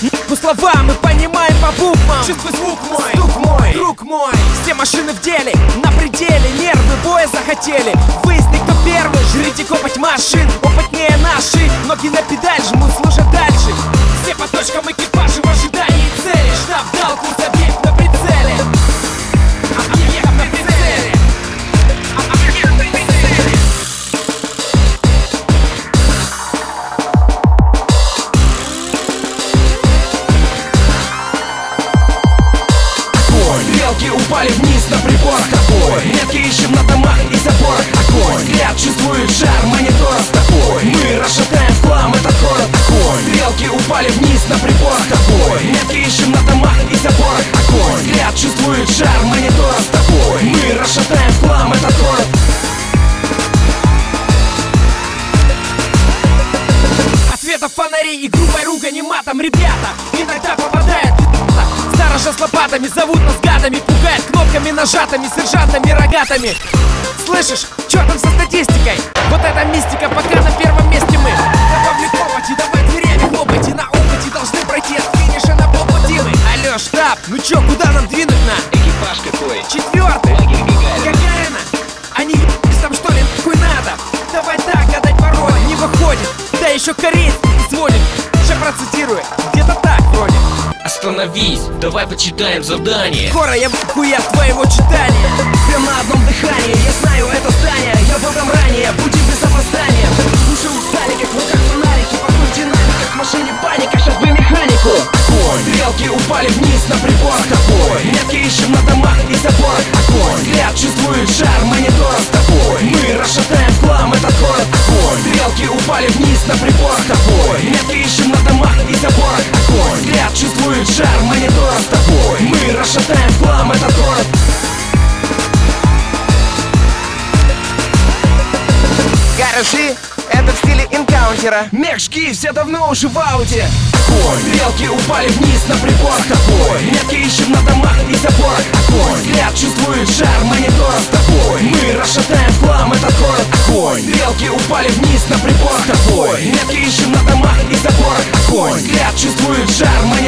По словам мы понимаем по буквам. Чувствуй звук мой, стук мой, друг мой. Все машины в деле, на пределе. Нервы боя захотели. Выясни, кто первый. Жрите копоть машин, опытнее наши. Ноги на педаль жмут, слушай дальше. Все по точкам экипажа в ожидании цели. Штаб дал курс, объект на прицеле. Объект на прицеле. Объект на прицеле. Стрелки упали вниз на приборах. Такой метки ищем на домах и заборах. Огонь, взгляд чувствует жар монитора. Такой мы расшатаем в хлам этот город. Огонь, стрелки упали вниз на приборах. Такой метки ищем на домах и заборах. Огонь, взгляд чувствует жар монитора. Такой мы расшатаем в хлам этот город. От света фонарей и грубой ругани матом ребята иногда попадают. Сторожа с лопатами зовут нас гадами. Пугает кнопками нажатыми, сержантами рогатыми. Слышишь, чё там со статистикой? Вот эта мистика, пока на первом месте мы. Добавлю копоти, давай дверями хлопайте. На опыте должны пройти от финиша на полпути мы. Алло, штаб, ну чё, куда нам двинуть на? Экипаж какой? 4-й, Лагерь Гагарина. Гагарина. Они ебались там что ли, какой надо. Давай так, гадать пароль, не выходит. Да еще корейцы звонит. Сейчас процитирую, где-то так вроде. Остановись, давай почитаем задание. Скоро я хуя твоего читания. Прям на одном дыхании, я знаю это здание. Я был там ранее, будем без опоздания. Уши устали, как в руках фонарики. Покой динамика, в машине паника, сейчас бы механику. Огонь, стрелки упали вниз на приборах. Тобой метки ищем на домах и заборах. Огонь, взгляд чувствует жар монитора. С тобой мы расшатаем в хлам этот город. Огонь, стрелки упали вниз на приборах. Тобой метки ищем на домах и заборах. Огонь, взгляд чувствует жар монитора. С тобой мы расшатаем в хлам этот город. Гаражи — это в стиле энкаунтера. Мех, жги, все давно уже в ауте. Огонь, стрелки упали вниз на приборах. Тобой метки ищем на домах и заборах. Огонь, взгляд чувствует жар монитора. С тобой мы расшатаем в хлам этот город. Огонь, стрелки упали вниз на приборах. Тобой метки ищем на домах и заборах. Огонь, взгляд чувствует жар монитора.